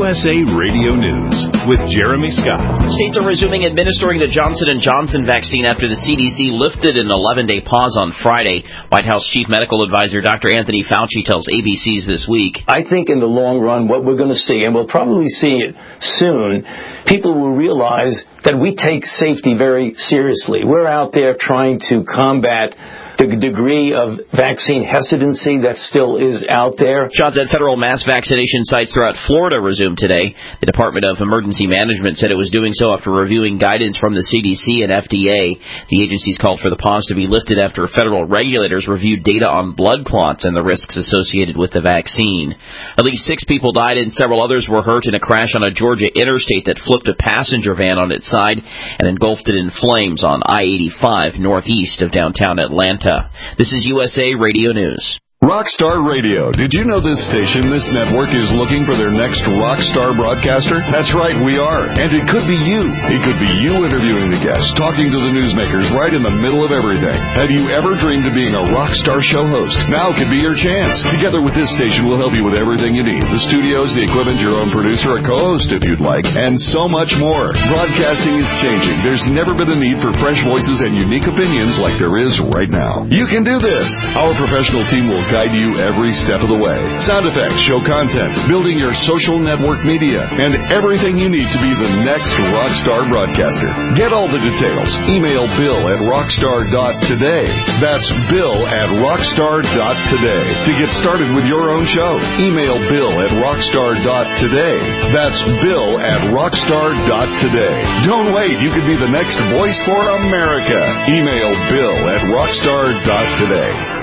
USA Radio News with Jeremy Scott. States are resuming administering the Johnson & Johnson vaccine after the CDC lifted an 11-day pause on Friday. White House Chief Medical Advisor Dr. Anthony Fauci tells ABC's This Week. I think in the long run what we're going to see, and we'll probably see it soon, people will realize that we take safety very seriously. We're out there trying to combat the degree of vaccine hesitancy that still is out there. Shots at federal mass vaccination sites throughout Florida resumed today. The Department of Emergency Management said it was doing so after reviewing guidance from the CDC and FDA. The agencies called for the pause to be lifted after federal regulators reviewed data on blood clots and the risks associated with the vaccine. At least 6 people died and several others were hurt in a crash on a Georgia interstate that flipped a passenger van on its side and engulfed it in flames on I-85 northeast of downtown Atlanta. This is USA Radio News. Rockstar Radio. Did you know this station, this network, is looking for their next rockstar broadcaster? That's right, we are. And it could be you. It could be you interviewing the guests, talking to the newsmakers right in the middle of everything. Have you ever dreamed of being a rockstar show host? Now could be your chance. Together with this station, we'll help you with everything you need. The studios, the equipment, your own producer, a co-host if you'd like, and so much more. Broadcasting is changing. There's never been a need for fresh voices and unique opinions like there is right now. You can do this. Our professional team will guide you every step of the way. Sound effects, show content, building your social network media, and everything you need to be the next rockstar broadcaster. Get all the details. Email bill@rockstar.today. That's bill@rockstar.today. To get started with your own show, email bill@rockstar.today. That's bill@rockstar.today. Don't wait. You could be the next voice for America. Email bill@rockstar.today.